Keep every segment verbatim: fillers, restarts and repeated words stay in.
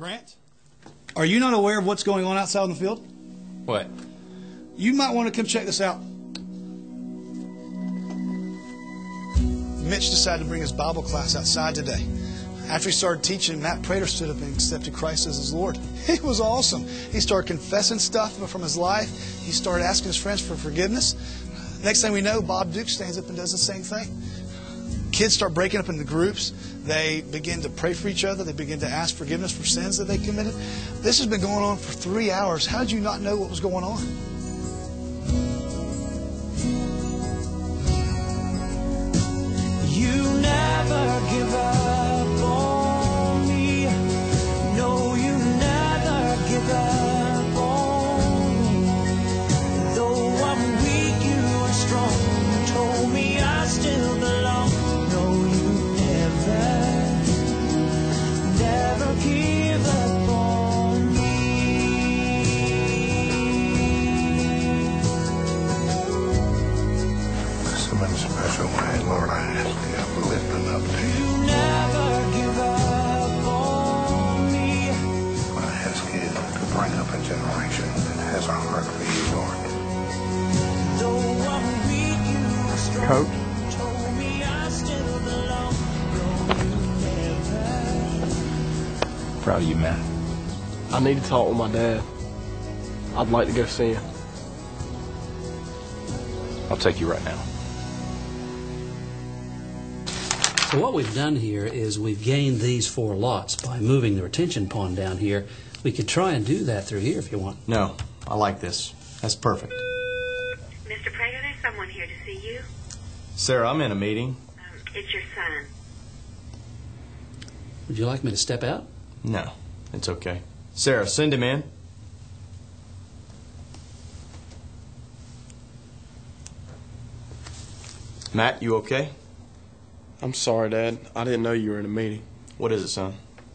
Grant, are you not aware of what's going on outside in the field? What? You might want to come check this out. Mitch decided to bring his Bible class outside today. After he started teaching, Matt Prater stood up and accepted Christ as his Lord. It was awesome. He started confessing stuff from his life. He started asking his friends for forgiveness. Next thing we know, Bob Duke stands up and does the same thing. Kids start breaking up into groups. They begin to pray for each other. They begin to ask forgiveness for sins that they committed. This has been going on for three hours. How did you not know what was going on? You never give up on me. No, you never give up on me. Though I'm weak, you are strong. You told me I still belong. No, you never, never give up on me. Something special way, Lord, I ask you, I'm lifting up to you. You never give up on me. I ask you to bring up a generation that has a heart for you, Lord. Though I'm weak, you are strong. Coach? Told me I still belong. No, you never. Proud of you, Matt. I need to talk with my dad. I'd like to go see him. I'll take you right now. So what we've done here is we've gained these four lots by moving the retention pond down here. We could try and do that through here if you want. No, I like this. That's perfect. Mister Prater, there's someone here to see you. Sarah, I'm in a meeting. Um, it's your son. Would you like me to step out? No, it's okay. Sarah, send him in. Matt, you okay? I'm sorry, Dad. I didn't know you were in a meeting. What is it, son?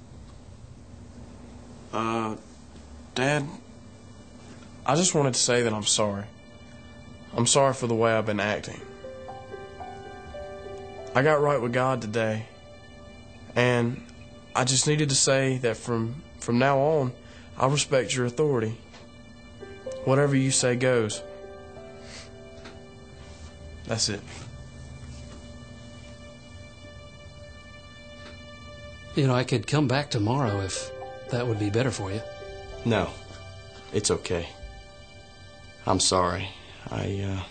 Uh, Dad, I just wanted to say that I'm sorry. I'm sorry for the way I've been acting. I got right with God today, and I just needed to say that from, from now on, I respect your authority. Whatever you say goes. That's it. You know, I could come back tomorrow if that would be better for you. No, it's okay. I'm sorry. I, uh...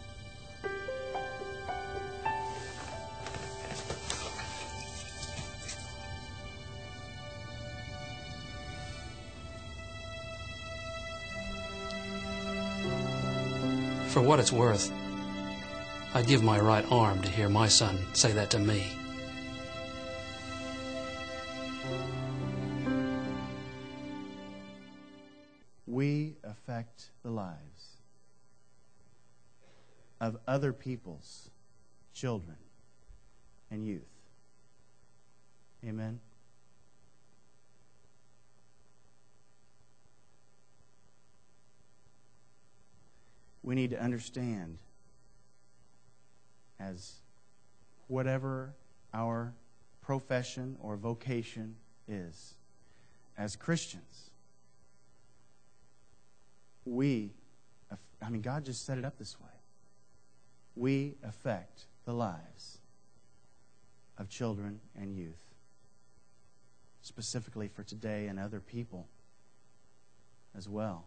For what it's worth, I'd give my right arm to hear my son say that to me. We affect the lives of other people's children and youth. Amen? We need to understand, as whatever our profession or vocation is, as Christians, we, I mean, God just set it up this way. We affect the lives of children and youth, specifically for today and other people as well.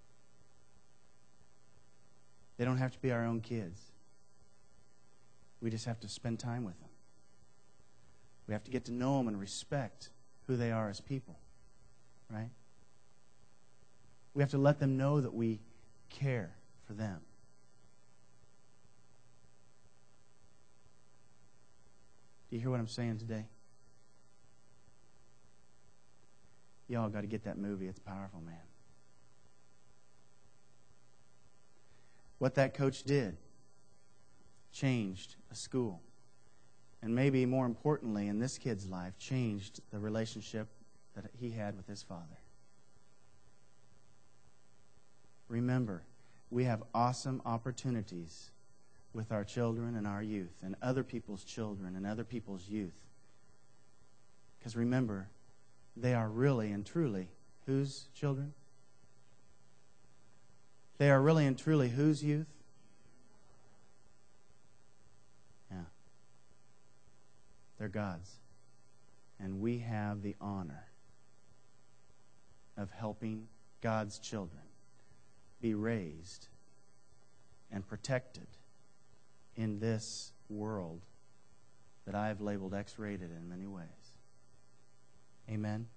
They don't have to be our own kids. We just have to spend time with them. We have to get to know them and respect who they are as people, right? We have to let them know that we care for them. Do you hear what I'm saying today? Y'all got to get that movie. It's powerful, man. What that coach did changed a school. And maybe more importantly, in this kid's life, changed the relationship that he had with his father. Remember, we have awesome opportunities with our children and our youth and other people's children and other people's youth. Because remember, they are really and truly whose children? They are really and truly whose youth? Yeah. They're God's. And we have the honor of helping God's children be raised and protected in this world that I have labeled X-rated in many ways. Amen.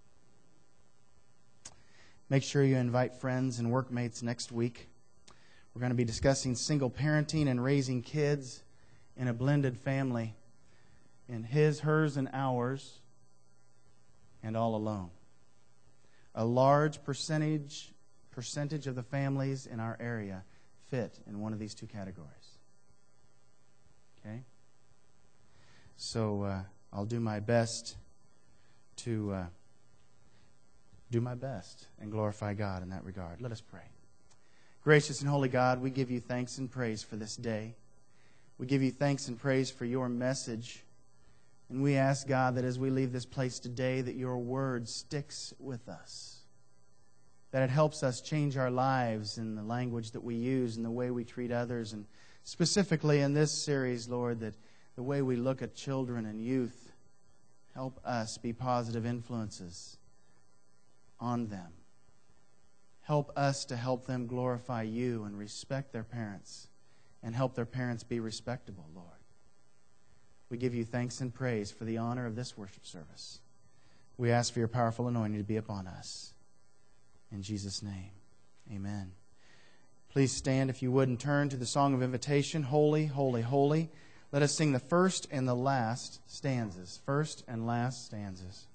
Make sure you invite friends and workmates next week. We're going to be discussing single parenting and raising kids in a blended family, in his, hers, and ours, and all alone. A large percentage percentage of the families in our area fit in one of these two categories. Okay? So uh, I'll do my best to uh, do my best and glorify God in that regard. Let us pray. Gracious and holy God, we give you thanks and praise for this day. We give you thanks and praise for your message. And we ask, God, that as we leave this place today, that your word sticks with us. That it helps us change our lives in the language that we use and the way we treat others. And specifically in this series, Lord, that the way we look at children and youth, help us be positive influences on them. Help us to help them glorify you and respect their parents and help their parents be respectable, Lord. We give you thanks and praise for the honor of this worship service. We ask for your powerful anointing to be upon us. In Jesus' name, amen. Please stand, if you would, and turn to the song of invitation, Holy, Holy, Holy. Let us sing the first and the last stanzas. First and last stanzas.